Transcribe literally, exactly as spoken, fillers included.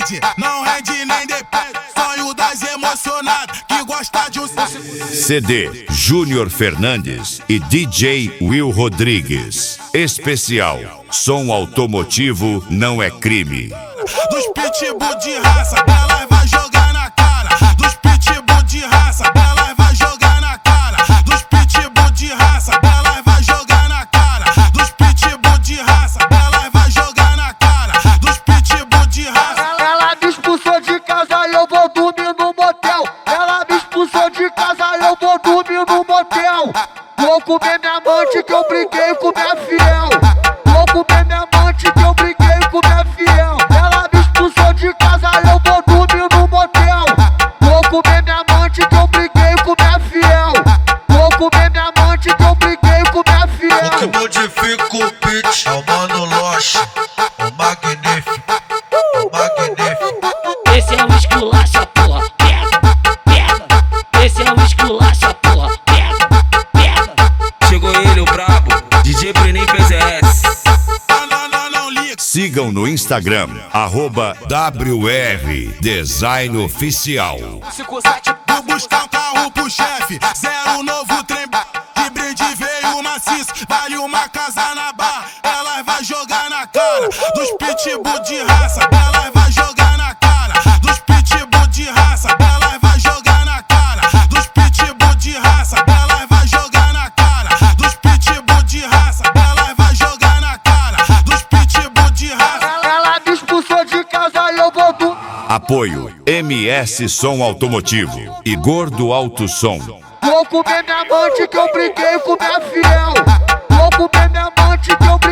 rende, não rende nem depende. Sonho das emocionadas que gosta de um C D Júnior Fernandes e D J Will Rodrigues. Especial Som automotivo não é crime. Dos pitbull de raça, elas vai jogar na cara. Dos pitbull de raça, elas vai jogar na cara. Dos pitbull de raça, elas vai jogar na cara. Dos pitbull de raça, elas vai jogar na cara. Dos pitbull de raça. Ela me expulsou de casa e eu vou dormir no motel. Ela me expulsou de casa e eu vou dormir no motel. Vou comer minha amante que eu briguei com minha fiel. Vou comer minha amante que eu briguei com minha fiel. Ela me expulsou de casa e eu vou dormir no motel. Vou comer minha amante que eu briguei com minha fiel. Vou comer minha amante que eu briguei com minha fiel. O que modifica o beat é o Mano Loche, o magnífico, o magnífico. Esse é o esculacha, porra, pega, pega. Esse é o esculacha, porra, pega, pega. Chegou ele, o brabo, D J Brenin P Z S. Não, não, não, liga. Sigam no Instagram, arroba W R Design Oficial. Vou buscar um carro pro chefe, zero novo trem. De brinde veio maciço, vale uma casa na barra. Elas vai jogar na cara. Dos pitbull de raça, elas vai jogar na cara. Dos pitbull de raça, elas vai jogar na cara. Dos pitbull de raça, elas vai jogar na cara. Dos pitbull de raça, elas vai jogar na cara. Dos pitbull de raça. Ela me expulsou de casa e eu vou dormir. Apoio M S Som Automotivo e Gordo Alto Som. Vou comer minha amante que eu briguei com minha fiel. Vou comer minha amante que eu